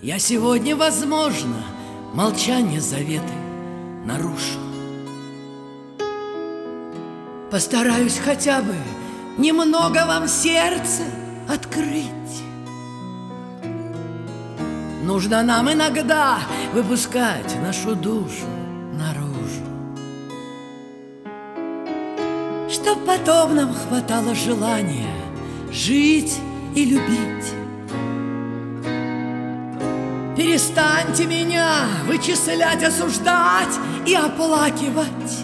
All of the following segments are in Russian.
Я сегодня, возможно, молчание заветы нарушу. Постараюсь хотя бы немного вам сердце открыть. Нужно нам иногда выпускать нашу душу наружу, чтоб потом нам хватало желания жить и любить. Перестаньте меня вычислять, осуждать и оплакивать.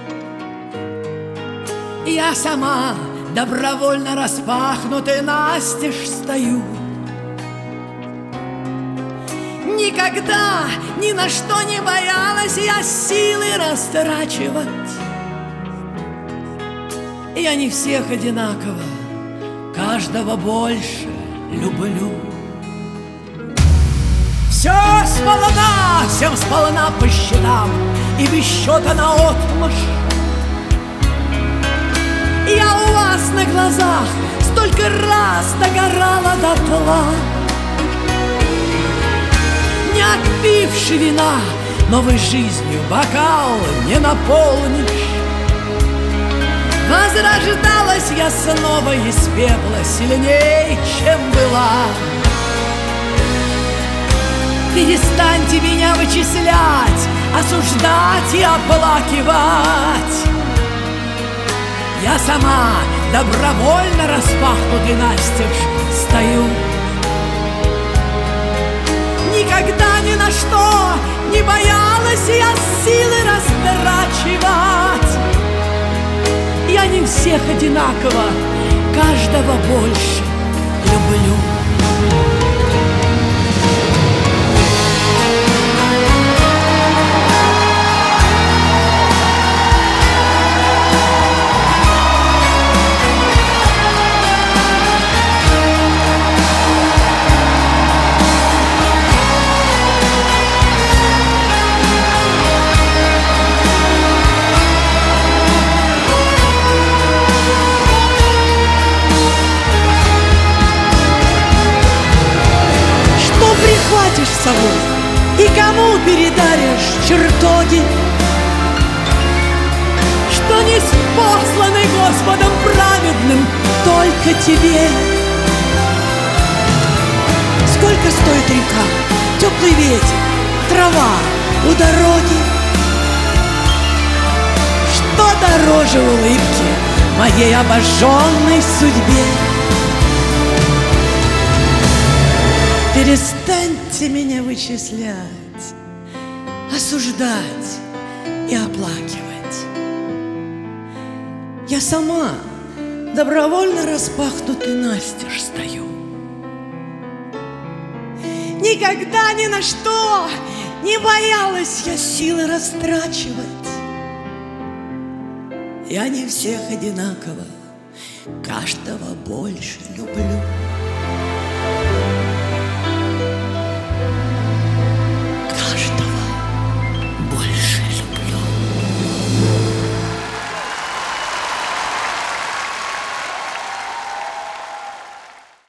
Я сама добровольно распахнутой настежь стою. Никогда ни на что не боялась я силы растрачивать. Я не всех одинаково, каждого больше люблю. Все сполна, всем сполна по счетам и без счета наотмашь. Я у вас на глазах столько раз догорала дотла, не отпивши вина, новой жизнью бокал не наполнишь. Возрождалась я снова из пепла сильней, чем была. Перестаньте меня вычислять, осуждать и оплакивать. Я сама добровольно распахнутый настежь стою. Никогда ни на что не боялась я силы растрачивать. Я не всех одинаково, каждого больше люблю. Прихватишь с собой и кому передаришь чертоги, что ниспосланы Господом праведным только тебе? Сколько стоит река, теплый ветер, трава у дороги? Что дороже улыбки моей обожженной судьбе? Перестаньте меня вычислять, осуждать и оплакивать. Я сама добровольно распахнутый настежь стою. Никогда ни на что не боялась я силы растрачивать. Я не всех одинаково, каждого больше люблю.